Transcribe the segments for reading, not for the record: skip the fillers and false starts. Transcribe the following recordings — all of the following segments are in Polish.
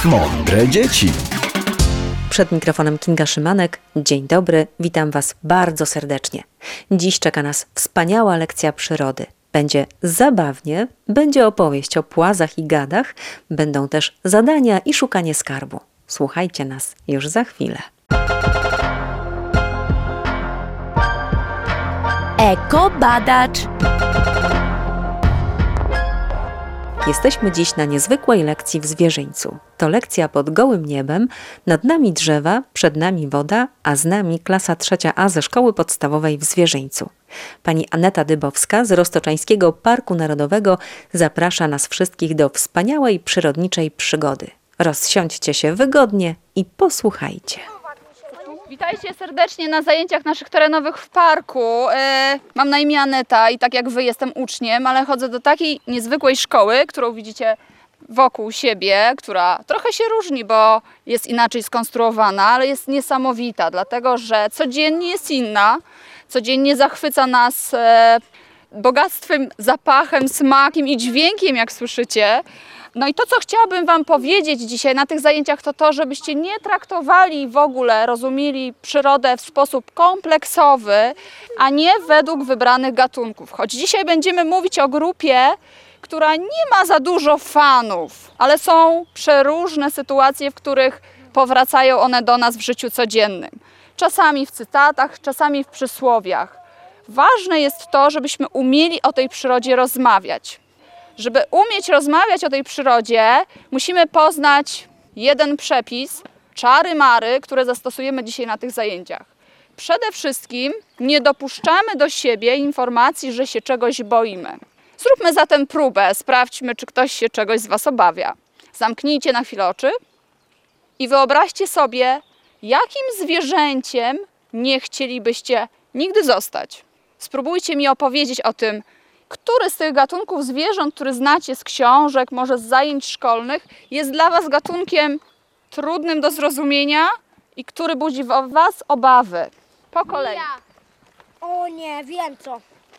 Mądre dzieci. Przed mikrofonem Kinga Szymanek. Dzień dobry, witam Was bardzo serdecznie. Dziś czeka nas wspaniała lekcja przyrody. Będzie zabawnie, będzie opowieść o płazach i gadach, będą też zadania i szukanie skarbu. Słuchajcie nas już za chwilę. Ekobadacz. Jesteśmy dziś na niezwykłej lekcji w zwierzyńcu. To lekcja pod gołym niebem, nad nami drzewa, przed nami woda, a z nami klasa 3A ze szkoły podstawowej w Zwierzyńcu. Pani Aneta Dybowska z Roztoczańskiego Parku Narodowego zaprasza nas wszystkich do wspaniałej przyrodniczej przygody. Rozsiądźcie się wygodnie i posłuchajcie. Witajcie serdecznie na zajęciach naszych terenowych w parku. Mam na imię Aneta i tak jak Wy jestem uczniem, ale chodzę do takiej niezwykłej szkoły, którą widzicie wokół siebie, która trochę się różni, bo jest inaczej skonstruowana, ale jest niesamowita, dlatego że codziennie jest inna, codziennie zachwyca nas bogactwem, zapachem, smakiem i dźwiękiem, jak słyszycie. No i to, co chciałabym Wam powiedzieć dzisiaj na tych zajęciach, to to, żebyście nie traktowali w ogóle, rozumieli przyrodę w sposób kompleksowy, a nie według wybranych gatunków. Choć dzisiaj będziemy mówić o grupie, która nie ma za dużo fanów, ale są przeróżne sytuacje, w których powracają one do nas w życiu codziennym. Czasami w cytatach, czasami w przysłowiach. Ważne jest to, żebyśmy umieli o tej przyrodzie rozmawiać. Żeby umieć rozmawiać o tej przyrodzie, musimy poznać jeden przepis, czary-mary, które zastosujemy dzisiaj na tych zajęciach. Przede wszystkim nie dopuszczamy do siebie informacji, że się czegoś boimy. Zróbmy zatem próbę, sprawdźmy, czy ktoś się czegoś z Was obawia. Zamknijcie na chwilę oczy i wyobraźcie sobie, jakim zwierzęciem nie chcielibyście nigdy zostać. Spróbujcie mi opowiedzieć o tym, który z tych gatunków zwierząt, który znacie z książek, może z zajęć szkolnych, jest dla Was gatunkiem trudnym do zrozumienia i który budzi w Was obawy? Po kolei. O nie, wiem co.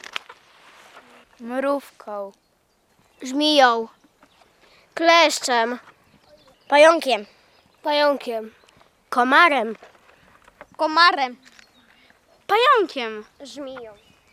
Mrówką. Żmiją. Kleszczem. Pająkiem. Pająkiem. Komarem. Komarem. Pająkiem. Żmiją.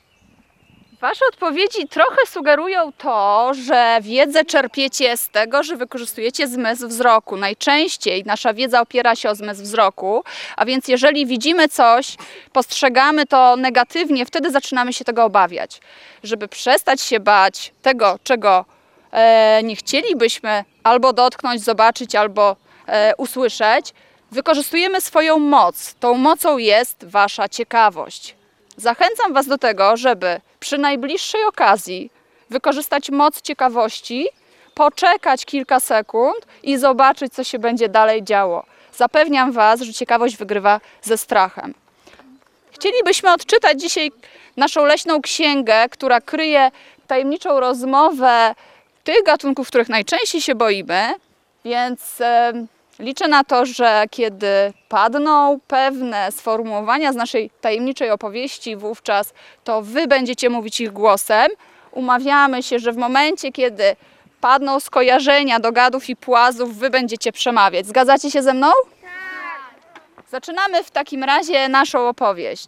Wasze odpowiedzi trochę sugerują to, że wiedzę czerpiecie z tego, że wykorzystujecie zmysł wzroku. Najczęściej nasza wiedza opiera się o zmysł wzroku, a więc jeżeli widzimy coś, postrzegamy to negatywnie, wtedy zaczynamy się tego obawiać. Żeby przestać się bać tego, czego nie chcielibyśmy albo dotknąć, zobaczyć, albo usłyszeć, wykorzystujemy swoją moc. Tą mocą jest Wasza ciekawość. Zachęcam Was do tego, żeby przy najbliższej okazji wykorzystać moc ciekawości, poczekać kilka sekund i zobaczyć, co się będzie dalej działo. Zapewniam Was, że ciekawość wygrywa ze strachem. Chcielibyśmy odczytać dzisiaj naszą leśną księgę, która kryje tajemniczą rozmowę tych gatunków, których najczęściej się boimy, więc liczę na to, że kiedy padną pewne sformułowania z naszej tajemniczej opowieści, wówczas to Wy będziecie mówić ich głosem. Umawiamy się, że w momencie, kiedy padną skojarzenia do gadów i płazów, Wy będziecie przemawiać. Zgadzacie się ze mną? Tak. Zaczynamy w takim razie naszą opowieść.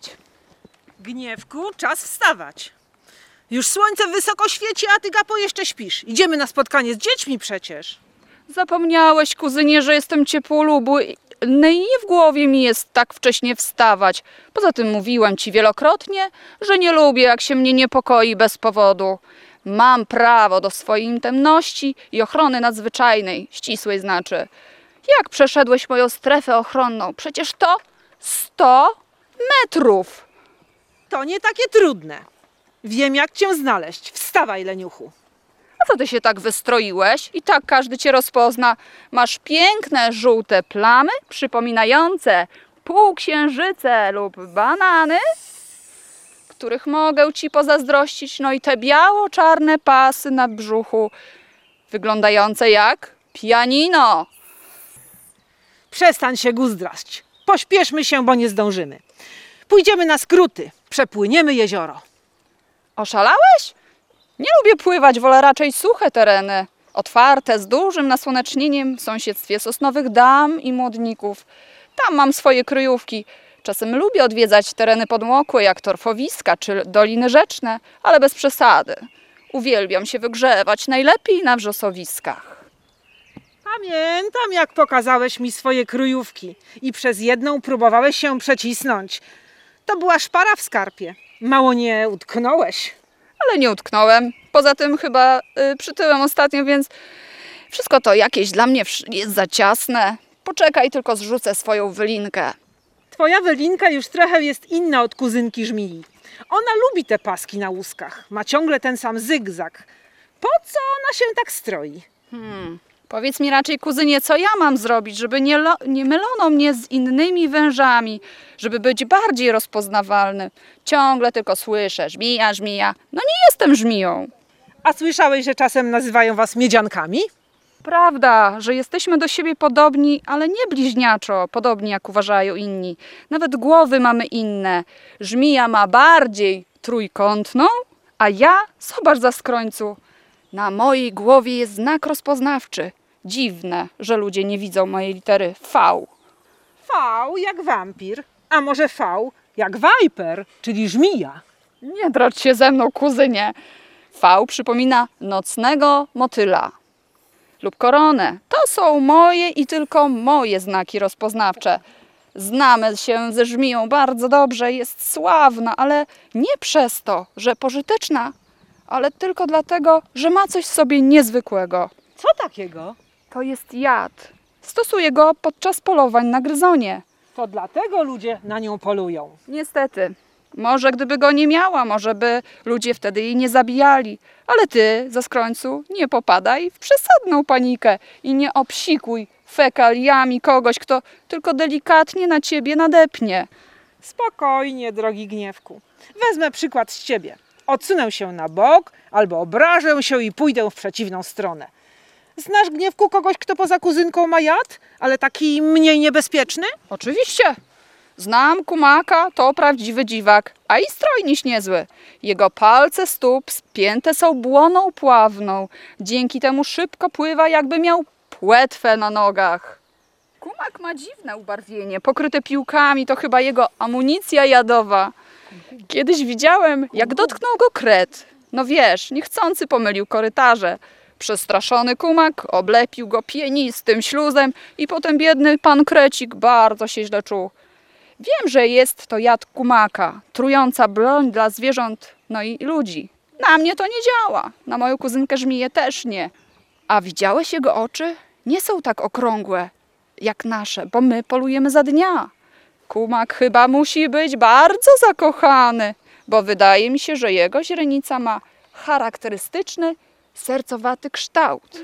Gniewku, czas wstawać. Już słońce wysoko świeci, a ty, Gapo, jeszcze śpisz. Idziemy na spotkanie z dziećmi przecież. Zapomniałeś, kuzynie, że jestem ciepłolubny i nie w głowie mi jest tak wcześnie wstawać. Poza tym mówiłem Ci wielokrotnie, że nie lubię, jak się mnie niepokoi bez powodu. Mam prawo do swojej intymności i ochrony nadzwyczajnej, ścisłej znaczy. Jak przeszedłeś moją strefę ochronną? Przecież to 100 metrów. To nie takie trudne. Wiem, jak cię znaleźć. Wstawaj, leniuchu. A co ty się tak wystroiłeś? I tak każdy cię rozpozna. Masz piękne żółte plamy przypominające półksiężyce lub banany, których mogę ci pozazdrościć. No i te biało-czarne pasy na brzuchu, wyglądające jak pianino. Przestań się guzdrać. Pośpieszmy się, bo nie zdążymy. Pójdziemy na skróty. Przepłyniemy jezioro. Oszalałeś? Nie lubię pływać, wolę raczej suche tereny. Otwarte, z dużym nasłonecznieniem w sąsiedztwie sosnowych dam i młodników. Tam mam swoje kryjówki. Czasem lubię odwiedzać tereny podmokłe, jak torfowiska czy doliny rzeczne, ale bez przesady. Uwielbiam się wygrzewać, najlepiej na wrzosowiskach. Pamiętam, jak pokazałeś mi swoje kryjówki i przez jedną próbowałeś się przecisnąć. To była szpara w skarpie. Mało nie utknąłeś. Ale nie utknąłem. Poza tym chyba przytyłem ostatnio, więc wszystko to jakieś dla mnie jest za ciasne. Poczekaj, tylko zrzucę swoją wylinkę. Twoja wylinka już trochę jest inna od kuzynki Żmii. Ona lubi te paski na łuskach. Ma ciągle ten sam zygzak. Po co ona się tak stroi? Powiedz mi raczej, kuzynie, co ja mam zrobić, żeby nie mylono mnie z innymi wężami, żeby być bardziej rozpoznawalny. Ciągle tylko słyszę, żmija, żmija. No nie jestem żmiją. A słyszałeś, że czasem nazywają was miedziankami? Prawda, że jesteśmy do siebie podobni, ale nie bliźniaczo, podobni jak uważają inni. Nawet głowy mamy inne. Żmija ma bardziej trójkątną, a ja, zobacz za skrońcu, na mojej głowie jest znak rozpoznawczy. Dziwne, że ludzie nie widzą mojej litery V. V jak wampir, a może V jak viper, czyli żmija. Nie drocz się ze mną, kuzynie. V przypomina nocnego motyla lub koronę. To są moje i tylko moje znaki rozpoznawcze. Znamy się ze żmiją bardzo dobrze, jest sławna, ale nie przez to, że pożyteczna, ale tylko dlatego, że ma coś w sobie niezwykłego. Co takiego? To jest jad. Stosuję go podczas polowań na gryzonie. To dlatego ludzie na nią polują. Niestety. Może gdyby go nie miała, może by ludzie wtedy jej nie zabijali. Ale ty, zaskrońcu, nie popadaj w przesadną panikę i nie obsikuj fekaliami kogoś, kto tylko delikatnie na ciebie nadepnie. Spokojnie, drogi Gniewku. Wezmę przykład z ciebie. Odsunę się na bok albo obrażę się i pójdę w przeciwną stronę. Znasz, Gniewku, kogoś, kto poza kuzynką ma jad, ale taki mniej niebezpieczny? Oczywiście. Znam kumaka, to prawdziwy dziwak, a i strojniś niezły. Jego palce stóp spięte są błoną pławną. Dzięki temu szybko pływa, jakby miał płetwę na nogach. Kumak ma dziwne ubarwienie, pokryte piłkami, to chyba jego amunicja jadowa. Kiedyś widziałem, jak dotknął go kret. No wiesz, niechcący pomylił korytarze. Przestraszony kumak oblepił go pienistym śluzem i potem biedny pan krecik bardzo się źle czuł. Wiem, że jest to jad kumaka, trująca broń dla zwierząt, no i ludzi. Na mnie to nie działa, na moją kuzynkę żmiję też nie. A widziałeś jego oczy? Nie są tak okrągłe jak nasze, bo my polujemy za dnia. Kumak chyba musi być bardzo zakochany, bo wydaje mi się, że jego źrenica ma charakterystyczny, sercowaty kształt.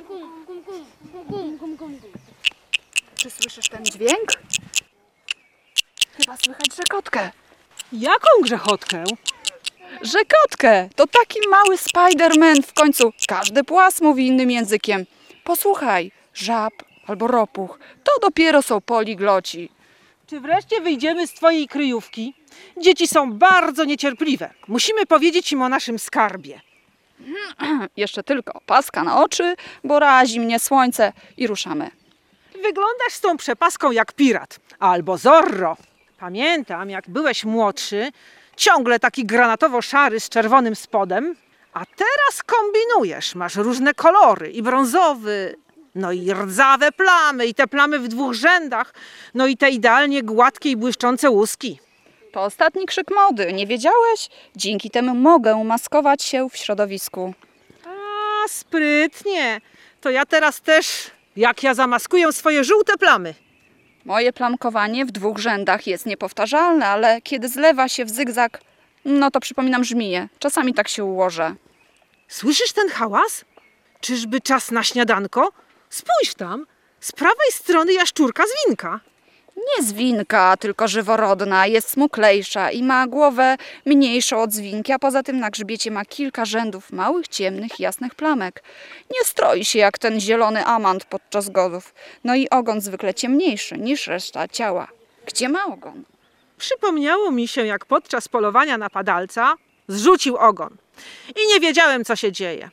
Czy słyszysz ten dźwięk? Chyba słychać rzekotkę. Jaką grzechotkę? Rzekotkę! To taki mały Spider-Man w końcu. Każdy płas mówi innym językiem. Posłuchaj, żab albo ropuch, to dopiero są poligloci. Czy wreszcie wyjdziemy z twojej kryjówki? Dzieci są bardzo niecierpliwe. Musimy powiedzieć im o naszym skarbie. Jeszcze tylko paska na oczy, bo razi mnie słońce i ruszamy. Wyglądasz z tą przepaską jak pirat albo Zorro. Pamiętam, jak byłeś młodszy, ciągle taki granatowo-szary z czerwonym spodem, a teraz kombinujesz. Masz różne kolory i brązowy, no i rdzawe plamy i te plamy w 2 rzędach, no i te idealnie gładkie i błyszczące łuski. To ostatni krzyk mody, nie wiedziałeś? Dzięki temu mogę maskować się w środowisku. A, sprytnie. To ja teraz też, jak ja zamaskuję swoje żółte plamy. Moje plamkowanie w 2 rzędach jest niepowtarzalne, ale kiedy zlewa się w zygzak, no to przypominam żmiję. Czasami tak się ułożę. Słyszysz ten hałas? Czyżby czas na śniadanko? Spójrz tam, z prawej strony jaszczurka zwinka. Nie zwinka, tylko żyworodna, jest smuklejsza i ma głowę mniejszą od zwinki, a poza tym na grzbiecie ma kilka rzędów małych, ciemnych, jasnych plamek. Nie stroi się jak ten zielony amant podczas godów. No i ogon zwykle ciemniejszy niż reszta ciała. Gdzie ma ogon? Przypomniało mi się, jak podczas polowania na padalca zrzucił ogon. I nie wiedziałem, co się dzieje.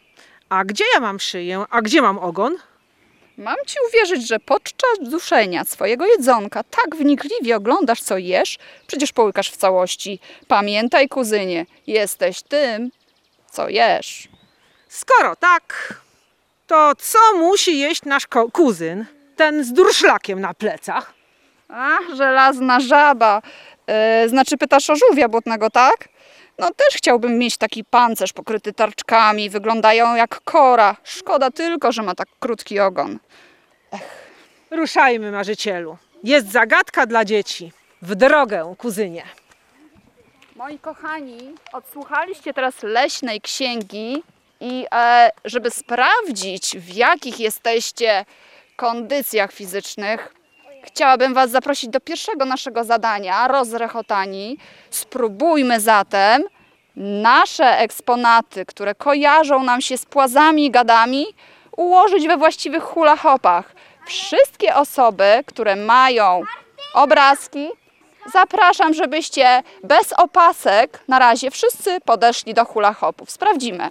A gdzie ja mam szyję, a gdzie mam ogon? Mam ci uwierzyć, że podczas duszenia swojego jedzonka tak wnikliwie oglądasz, co jesz, przecież połykasz w całości. Pamiętaj, kuzynie, jesteś tym, co jesz. Skoro tak, to co musi jeść nasz kuzyn, ten z durszlakiem na plecach? Ach, żelazna żaba. Znaczy pytasz o żółwia błotnego, tak? No też chciałbym mieć taki pancerz pokryty tarczkami, wyglądają jak kora. Szkoda tylko, że ma tak krótki ogon. Ruszajmy, marzycielu. Jest zagadka dla dzieci. W drogę, kuzynie. Moi kochani, odsłuchaliście teraz leśnej księgi i żeby sprawdzić, w jakich jesteście kondycjach fizycznych, chciałabym Was zaprosić do pierwszego naszego zadania, rozrechotani. Spróbujmy zatem nasze eksponaty, które kojarzą nam się z płazami i gadami, ułożyć we właściwych hula hopach. Wszystkie osoby, które mają obrazki, zapraszam, żebyście bez opasek na razie wszyscy podeszli do hula hopów. Sprawdzimy.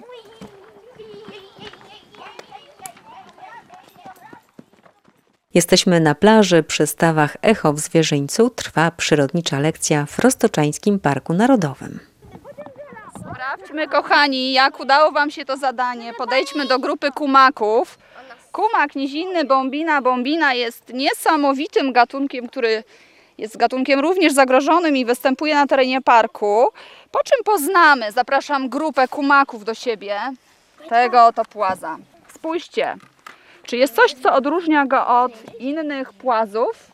Jesteśmy na plaży przy stawach Echo w Zwierzyńcu. Trwa przyrodnicza lekcja w Roztoczańskim Parku Narodowym. Sprawdźmy, kochani, jak udało Wam się to zadanie. Podejdźmy do grupy kumaków. Kumak nizinny bombina jest niesamowitym gatunkiem, który jest gatunkiem również zagrożonym i występuje na terenie parku. Po czym poznamy, zapraszam grupę kumaków do siebie, tego oto płaza. Spójrzcie, czy jest coś, co odróżnia go od innych płazów?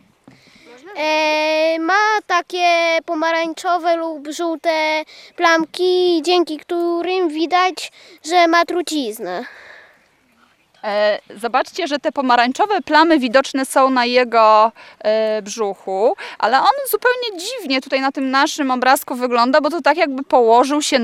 Ma takie pomarańczowe lub żółte plamki, dzięki którym widać, że ma truciznę. Zobaczcie, że te pomarańczowe plamy widoczne są na jego brzuchu, ale on zupełnie dziwnie tutaj na tym naszym obrazku wygląda, bo to tak jakby położył się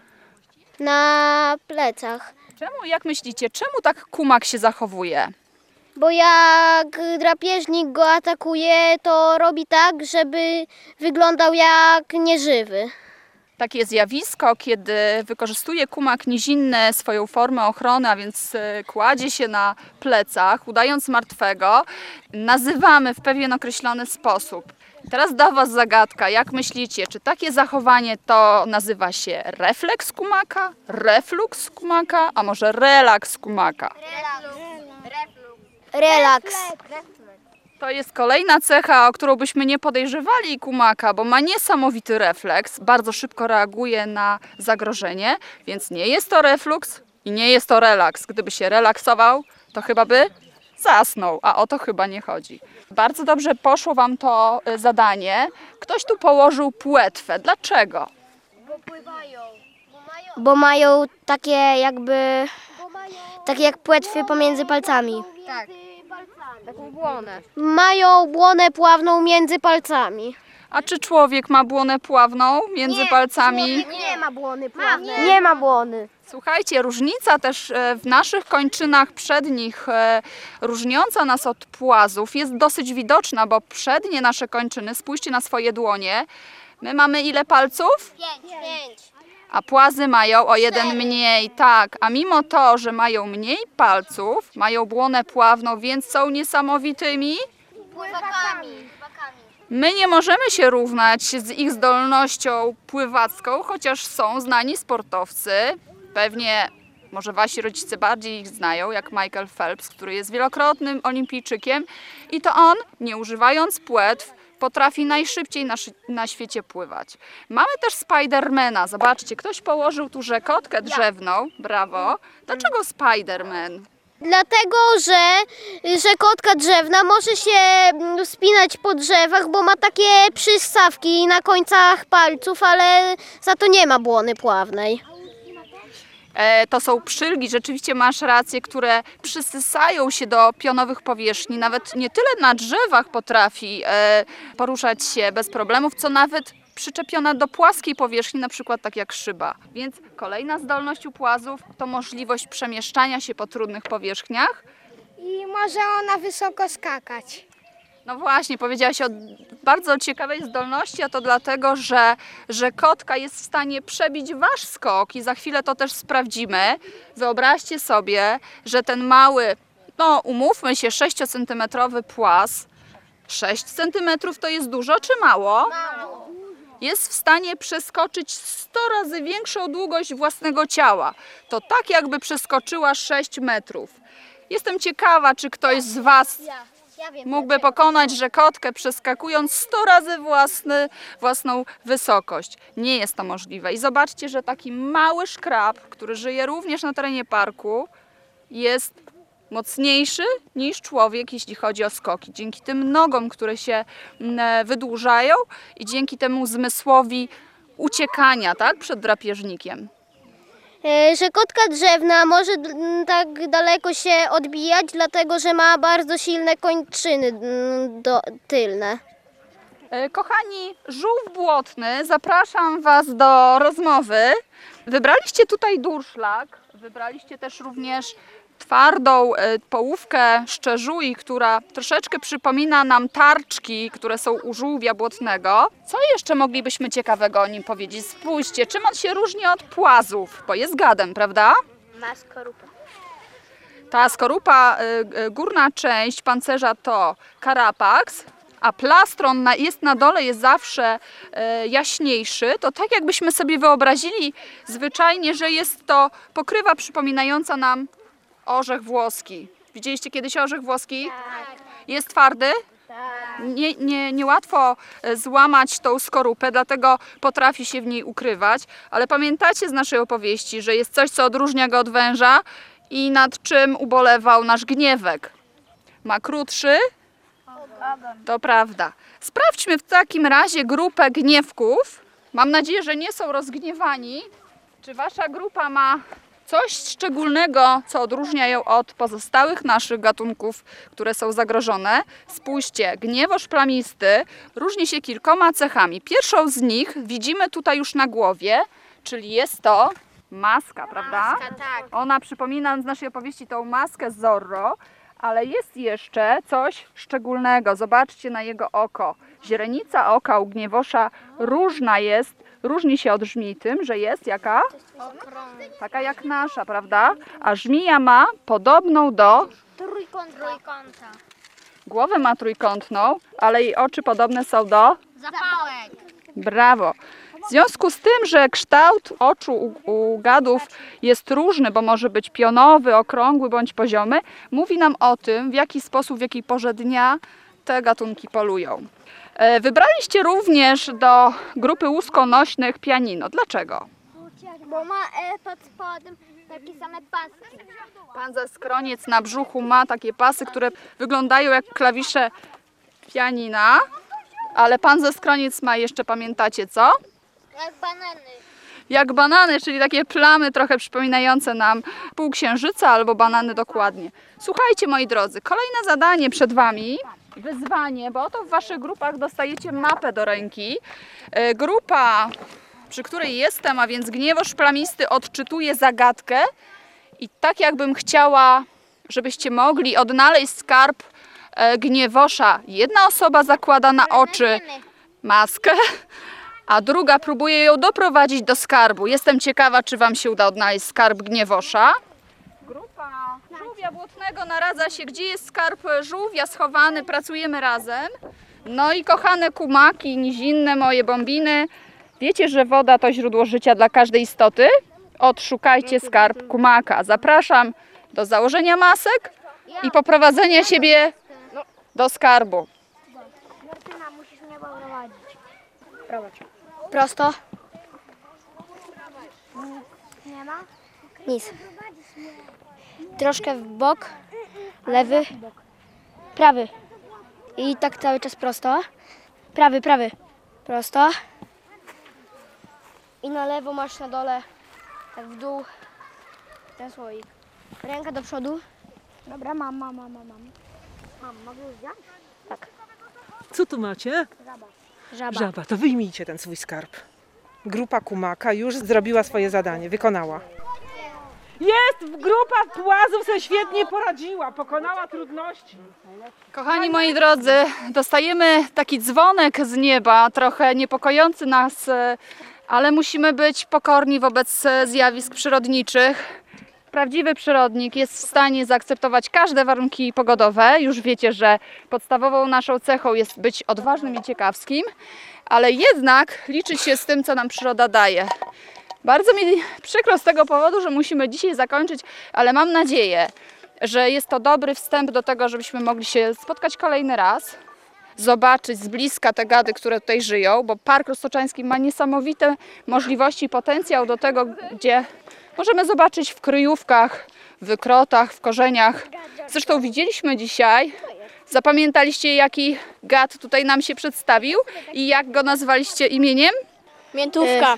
Na plecach. Czemu, jak myślicie, czemu tak kumak się zachowuje? Bo jak drapieżnik go atakuje, to robi tak, żeby wyglądał jak nieżywy. Takie zjawisko, kiedy wykorzystuje kumak nizinny swoją formę ochrony, a więc kładzie się na plecach, udając martwego, nazywamy w pewien określony sposób. Teraz do Was zagadka. Jak myślicie, czy takie zachowanie to nazywa się refleks kumaka, refluks kumaka, a może relaks kumaka? Relaks. To jest kolejna cecha, o którą byśmy nie podejrzewali kumaka, bo ma niesamowity refleks, bardzo szybko reaguje na zagrożenie, więc nie jest to refluks i nie jest to relaks. Gdyby się relaksował, to chyba by zasnął, a o to chyba nie chodzi. Bardzo dobrze poszło Wam to zadanie. Ktoś tu położył płetwę. Dlaczego? Bo mają takie jakby, takie jak płetwy pomiędzy palcami. Tak. Taką błonę. Mają błonę pławną między palcami. A czy człowiek ma błonę pławną między palcami? Nie ma błony pławnej. Nie ma błony. Słuchajcie, różnica też w naszych kończynach przednich, różniąca nas od płazów, jest dosyć widoczna, bo przednie nasze kończyny, spójrzcie na swoje dłonie, my mamy ile palców? 5. A płazy mają o jeden mniej, tak. A mimo to, że mają mniej palców, mają błonę pławną, więc są niesamowitymi, Pływakami. my nie możemy się równać z ich zdolnością pływacką, chociaż są znani sportowcy. Pewnie, może Wasi rodzice bardziej ich znają, jak Michael Phelps, który jest wielokrotnym olimpijczykiem. I to on, nie używając płetw, potrafi najszybciej na świecie pływać. Mamy też Spidermana. Zobaczcie, ktoś położył tu rzekotkę drzewną. Brawo. Dlaczego Spiderman? Dlatego, że kotka drzewna może się wspinać po drzewach, bo ma takie przystawki na końcach palców, ale za to nie ma błony pławnej. To są przylgi, rzeczywiście masz rację, które przysysają się do pionowych powierzchni. Nawet nie tyle na drzewach potrafi poruszać się bez problemów, co nawet przyczepiona do płaskiej powierzchni, na przykład tak jak szyba. Więc kolejna zdolność u płazów to możliwość przemieszczania się po trudnych powierzchniach. I może ona wysoko skakać. No właśnie, powiedziałaś o bardzo ciekawej zdolności, a to dlatego, że kotka jest w stanie przebić wasz skok i za chwilę to też sprawdzimy. Wyobraźcie sobie, że ten mały, no umówmy się, 6-centymetrowy płas, 6 centymetrów to jest dużo czy mało? Jest w stanie przeskoczyć 100 razy większą długość własnego ciała. To tak jakby przeskoczyła 6 metrów. Jestem ciekawa, czy ktoś z was Ja wiem. mógłby pokonać, że kotkę przeskakując 100 razy własną wysokość. Nie jest to możliwe. I zobaczcie, że taki mały szkrab, który żyje również na terenie parku, jest mocniejszy niż człowiek, jeśli chodzi o skoki. Dzięki tym nogom, które się wydłużają i dzięki temu zmysłowi uciekania, tak, przed drapieżnikiem. Że kotka drzewna może tak daleko się odbijać, dlatego że ma bardzo silne kończyny tylne. Kochani, żółw błotny, zapraszam was do rozmowy. Wybraliście tutaj durszlak, wybraliście też również twardą połówkę szczerzui, która troszeczkę przypomina nam tarczki, które są u żółwia błotnego. Co jeszcze moglibyśmy ciekawego o nim powiedzieć? Spójrzcie, czym on się różni od płazów, bo jest gadem, prawda? Ma skorupę. Ta skorupa, górna część pancerza to karapaks, a plastron jest na dole, jest zawsze jaśniejszy. To tak jakbyśmy sobie wyobrazili zwyczajnie, że jest to pokrywa przypominająca nam orzech włoski. Widzieliście kiedyś orzech włoski? Tak. Jest twardy? Niełatwo złamać tą skorupę, dlatego potrafi się w niej ukrywać. Ale pamiętacie z naszej opowieści, że jest coś, co odróżnia go od węża i nad czym ubolewał nasz Gniewek. Ma krótszy? To prawda. Sprawdźmy w takim razie grupę gniewków. Mam nadzieję, że nie są rozgniewani. Czy wasza grupa ma coś szczególnego, co odróżnia ją od pozostałych naszych gatunków, które są zagrożone? Spójrzcie, gniewosz plamisty różni się kilkoma cechami. Pierwszą z nich widzimy tutaj już na głowie, czyli jest to maska, prawda? tak. Ona przypomina z naszej opowieści tą maskę Zorro, ale jest jeszcze coś szczególnego. Zobaczcie na jego oko. Źrenica oka u gniewosza różna jest, różni się od żmii tym, że jest jaka? Taka jak nasza, prawda? A żmija ma podobną do... Trójkąta. Głowę ma trójkątną, ale jej oczy podobne są do... Zapałek. Brawo! W związku z tym, że kształt oczu u gadów jest różny, bo może być pionowy, okrągły bądź poziomy, mówi nam o tym, w jaki sposób, w jakiej porze dnia te gatunki polują. Wybraliście również do grupy łuskonośnych pianino. Dlaczego? Bo ma pod spodem takie same paski. Pan zaskroniec na brzuchu ma takie pasy, które wyglądają jak klawisze pianina, ale pan zaskroniec ma jeszcze, pamiętacie co? Jak banany. Jak banany, czyli takie plamy trochę przypominające nam półksiężyca albo banany dokładnie. Słuchajcie, moi drodzy, kolejne zadanie przed wami, wyzwanie, bo oto w waszych grupach dostajecie mapę do ręki. Grupa, przy której jestem, a więc gniewosz plamisty, odczytuje zagadkę i tak jakbym chciała, żebyście mogli odnaleźć skarb gniewosza. Jedna osoba zakłada na oczy maskę, a druga próbuje ją doprowadzić do skarbu. Jestem ciekawa, czy wam się uda odnaleźć skarb gniewosza. Grupa żółwia błotnego naradza się, gdzie jest skarb żółwia schowany, pracujemy razem. No i kochane kumaki, nizinne moje bombiny, wiecie, że woda to źródło życia dla każdej istoty? Odszukajcie skarb kumaka. Zapraszam do założenia masek i poprowadzenia siebie do skarbu. Martyna, musisz mnie poprowadzić. Prosto. Nie ma? Nic. Troszkę w bok. Lewy. Prawy. I tak cały czas prosto. Prawy, prawy. Prosto. I na lewo masz na dole. Tak w dół. Ten słoik. Ręka do przodu. Dobra, mam. Mam, mogę już wziąć? Tak. Co tu macie? Żaba. Żaba, to wyjmijcie ten swój skarb. Grupa kumaka już zrobiła swoje zadanie, wykonała. Grupa płazów sobie świetnie poradziła, pokonała trudności. Kochani moi drodzy, dostajemy taki dzwonek z nieba, trochę niepokojący nas, ale musimy być pokorni wobec zjawisk przyrodniczych. Prawdziwy przyrodnik jest w stanie zaakceptować każde warunki pogodowe. Już wiecie, że podstawową naszą cechą jest być odważnym i ciekawskim, ale jednak liczyć się z tym, co nam przyroda daje. Bardzo mi przykro z tego powodu, że musimy dzisiaj zakończyć, ale mam nadzieję, że jest to dobry wstęp do tego, żebyśmy mogli się spotkać kolejny raz, zobaczyć z bliska te gady, które tutaj żyją, bo Park Roztoczański ma niesamowite możliwości i potencjał do tego, gdzie możemy zobaczyć w kryjówkach, w wykrotach, w korzeniach. Zresztą widzieliśmy dzisiaj, zapamiętaliście, jaki gad tutaj nam się przedstawił i jak go nazwaliście imieniem? Miętówka.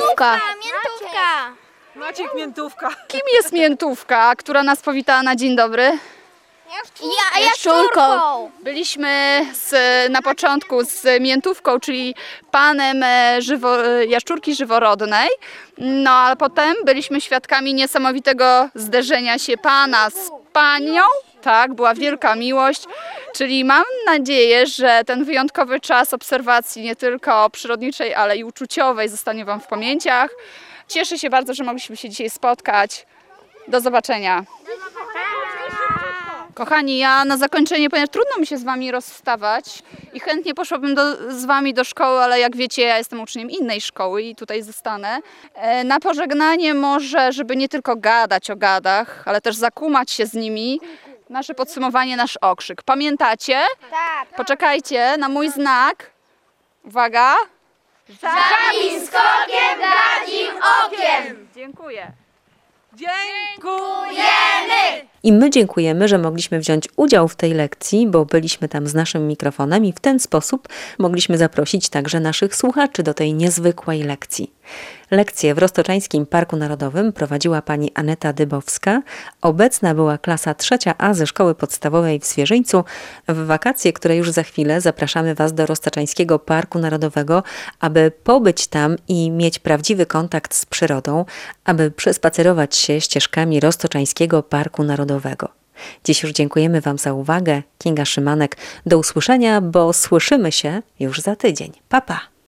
Maciek Miętówka. Kim jest Miętówka, która nas powitała na dzień dobry? Jaszczurką. Byliśmy na początku z Miętówką, czyli panem jaszczurki żyworodnej, no ale potem byliśmy świadkami niesamowitego zderzenia się pana z panią. Tak, była wielka miłość, czyli mam nadzieję, że ten wyjątkowy czas obserwacji nie tylko przyrodniczej, ale i uczuciowej zostanie Wam w pamięciach. Cieszę się bardzo, że mogliśmy się dzisiaj spotkać. Do zobaczenia. Kochani, ja na zakończenie, ponieważ trudno mi się z Wami rozstawać i chętnie poszłabym z Wami do szkoły, ale jak wiecie, ja jestem uczniem innej szkoły i tutaj zostanę. Na pożegnanie może, żeby nie tylko gadać o gadach, ale też zakumać się z nimi, nasze podsumowanie, nasz okrzyk. Pamiętacie? Tak. Poczekajcie na mój znak. Uwaga. Żabim skokiem, gadzim okiem. Dziękuję. Dziękujemy! I my dziękujemy, że mogliśmy wziąć udział w tej lekcji, bo byliśmy tam z naszym mikrofonem i w ten sposób mogliśmy zaprosić także naszych słuchaczy do tej niezwykłej lekcji. Lekcję w Roztoczańskim Parku Narodowym prowadziła pani Aneta Dybowska. Obecna była klasa 3A ze Szkoły Podstawowej w Zwierzyńcu. W wakacje, które już za chwilę, zapraszamy Was do Roztoczańskiego Parku Narodowego, aby pobyć tam i mieć prawdziwy kontakt z przyrodą, aby przespacerować się ścieżkami Roztoczańskiego Parku Narodowego. Dziś już dziękujemy Wam za uwagę. Kinga Szymanek. Do usłyszenia, bo słyszymy się już za tydzień. Pa, pa!